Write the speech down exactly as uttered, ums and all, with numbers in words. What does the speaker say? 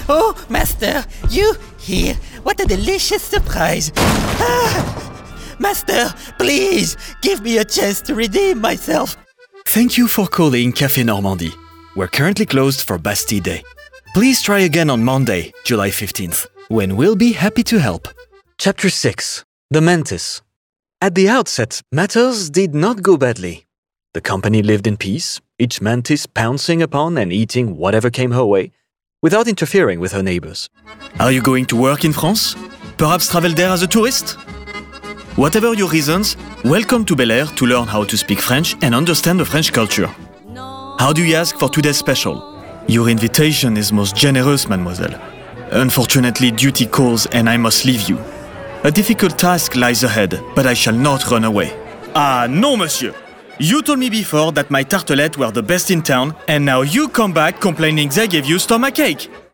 Oh, master, you here? What a delicious surprise. Ah, master, please, give me a chance to redeem myself. Thank you for calling Café Normandie. We're currently closed for Bastille Day. Please try again on Monday, July fifteenth, when we'll be happy to help. Chapter six. The Mantis. At the outset, matters did not go badly. The company lived in peace, each mantis pouncing upon and eating whatever came her way, without interfering with her neighbors. Are you going to work in France? Perhaps travel there as a tourist? Whatever your reasons, welcome to Bel Air to learn how to speak French and understand the French culture. How do you ask for today's special? Your invitation is most generous, mademoiselle. Unfortunately, duty calls and I must leave you. A difficult task lies ahead, but I shall not run away. Ah, no, monsieur! You told me before that my tartelettes were the best in town, and now you come back complaining they gave you stomachache.